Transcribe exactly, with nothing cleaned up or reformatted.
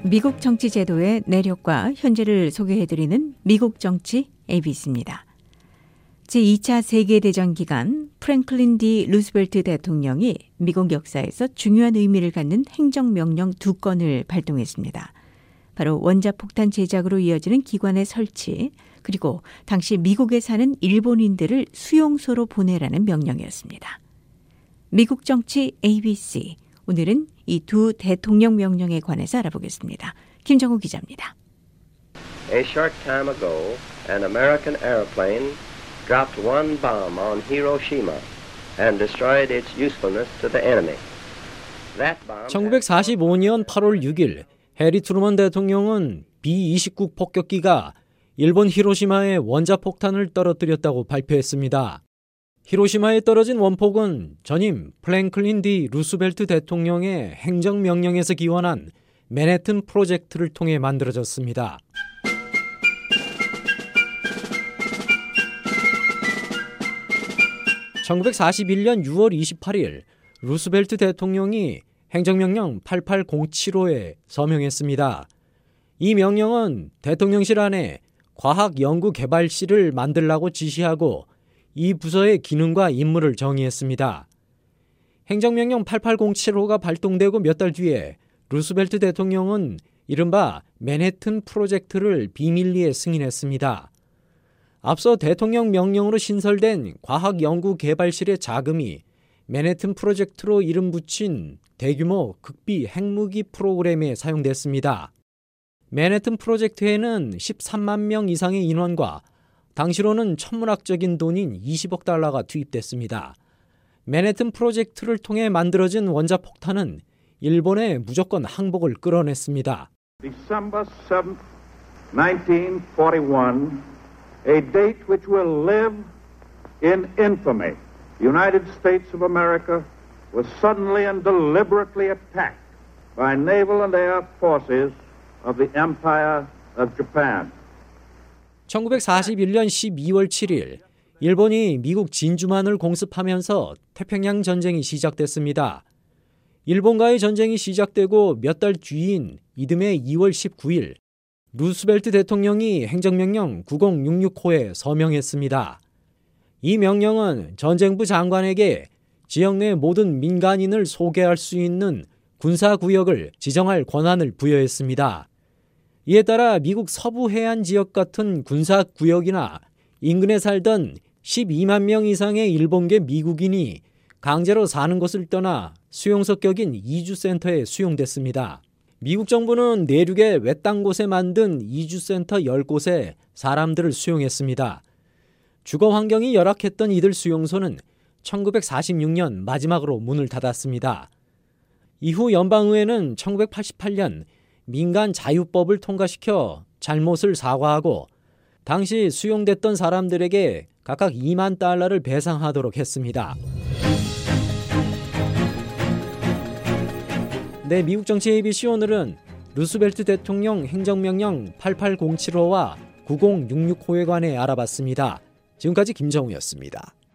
미국 정치 제도의 내력과 현재를 소개해드리는 미국 정치 에이비씨입니다. 제이 차 세계대전 기간 프랭클린 디 루스벨트 대통령이 미국 역사에서 중요한 의미를 갖는 행정명령 두 건을 발동했습니다. 바로 원자폭탄 제작으로 이어지는 기관의 설치, 그리고 당시 미국에 사는 일본인들을 수용소로 보내라는 명령이었습니다. 미국 정치 에이비씨, 오늘은 이 두 대통령 명령에 관해서 알아보겠습니다. 김정우 기자입니다. A short time ago, an American airplane dropped one bomb on Hiroshima and destroyed its usefulness to the enemy. That bomb 천구백사십오 년 팔월 육일 해리 트루먼 대통령은 비 이십구 폭격기가 일본 히로시마에 원자폭탄을 떨어뜨렸다고 발표했습니다. 히로시마에 떨어진 원폭은 전임 프랭클린 디 루스벨트 대통령의 행정명령에서 기원한 맨해튼 프로젝트를 통해 만들어졌습니다. 천구백사십일 년 유월 이십팔일 루스벨트 대통령이 행정명령 팔팔공칠호에 서명했습니다. 이 명령은 대통령실 안에 과학연구개발실을 만들라고 지시하고 이 부서의 기능과 임무를 정의했습니다. 행정명령 팔팔공칠호가 발동되고 몇 달 뒤에 루스벨트 대통령은 이른바 맨해튼 프로젝트를 비밀리에 승인했습니다. 앞서 대통령 명령으로 신설된 과학연구개발실의 자금이 맨해튼 프로젝트로 이름 붙인 대규모 극비 핵무기 프로그램에 사용됐습니다. 맨해튼 프로젝트에는 십삼만 명 이상의 인원과 당시로는 천문학적인 돈인 이십억 달러가 투입됐습니다. 맨해튼 프로젝트를 통해 만들어진 원자폭탄은 일본의 무조건 항복을 끌어냈습니다. December seventh, nineteen forty-one, a date which will live in infamy. The United States of America was suddenly and deliberately attacked by naval and air forces of the Empire of Japan. 천구백사십일 년 십이월 칠일 일본이 미국 진주만을 공습하면서 태평양 전쟁이 시작됐습니다. 일본과의 전쟁이 시작되고 몇 달 뒤인 이듬해 이월 십구일 루스벨트 대통령이 행정명령 구공육육호에 서명했습니다. 이 명령은 전쟁부 장관에게 지역 내 모든 민간인을 소개할 수 있는 군사구역을 지정할 권한을 부여했습니다. 이에 따라 미국 서부 해안 지역 같은 군사구역이나 인근에 살던 십이만 명 이상의 일본계 미국인이 강제로 사는 곳을 떠나 수용소 격인 이주센터에 수용됐습니다. 미국 정부는 내륙의 외딴 곳에 만든 이주센터 십 곳에 사람들을 수용했습니다. 주거 환경이 열악했던 이들 수용소는 천구백사십육 년 마지막으로 문을 닫았습니다. 이후 연방의회는 천구백팔십팔 년 민간 자유법을 통과시켜 잘못을 사과하고 당시 수용됐던 사람들에게 각각 이만 달러를 배상하도록 했습니다. 네, 미국 정치 에이비씨 오늘은 루스벨트 대통령 행정명령 팔팔공칠호와 구공육육호에 관해 알아봤습니다. 지금까지 김정우였습니다.